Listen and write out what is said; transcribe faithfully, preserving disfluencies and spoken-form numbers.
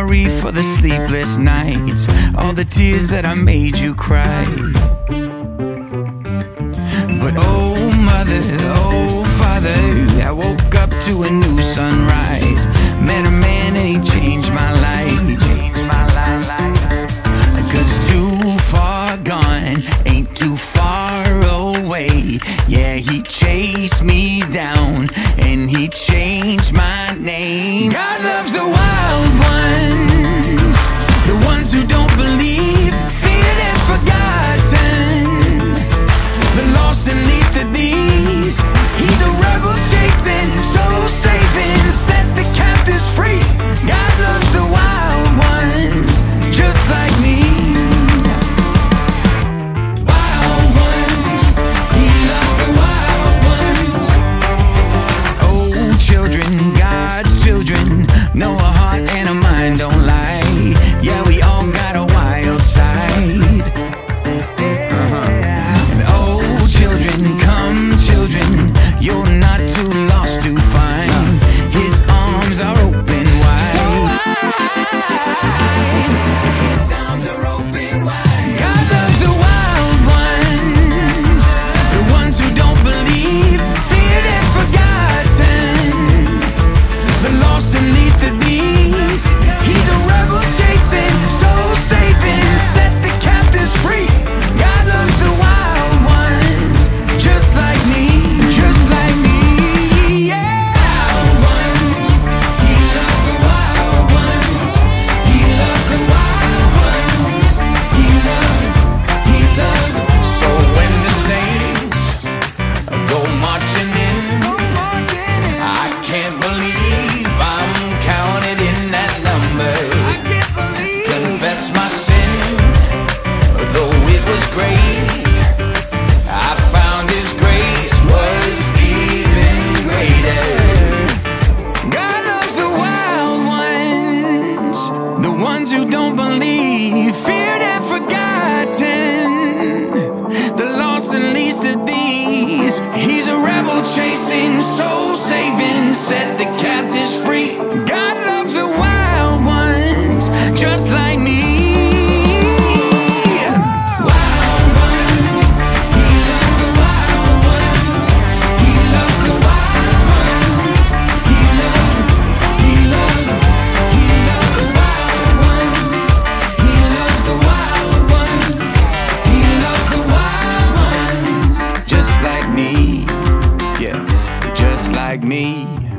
sorry for the sleepless nights, all the tears that I made you cry. But oh mother, oh father, I woke up to a new sunrise. Met a man and he changed my life. Cause too far gone ain't too far away. Yeah, he chased me down and he changed my name. God loves the wild ones, the ones who don't believe, feared and forgotten, the lost and least of these. He's a rebel chasing, soul saving, set the captives free. God loves the wild ones, just like me. Wild ones, he loves the wild ones. Oh, children, God's children, know a heart and a mind don't lie. Yeah, we all got a wild side. Uh-huh. And oh, children, come children, you're not too lost to find. His arms are open wide. So wide. His arms are open wide. God loves the wild ones, the ones who don't believe, feared and forgotten, the lost and least of these. He's a rebel chasing, soul saving, set the captives free. God loves the wild ones, just like me, just like me. Yeah. Wild ones, he loves the wild ones. He loves the wild ones. He loves, he loves. So when the saints go marching in, I can't believe I'm counted in that number. Confess my sin, though it was great, I found his grace was even greater. God loves the wild ones, the ones who don't believe, feared and forgotten, the lost and least of these. He's a rebel chasing, soul saving, set the captives free. God loves the wild ones, just like me. Wild ones, he loves the wild ones. He loves the wild ones. He loves, he loves, he loves the wild ones. He loves the wild ones. He loves the wild ones, just like me. Yeah, just like me.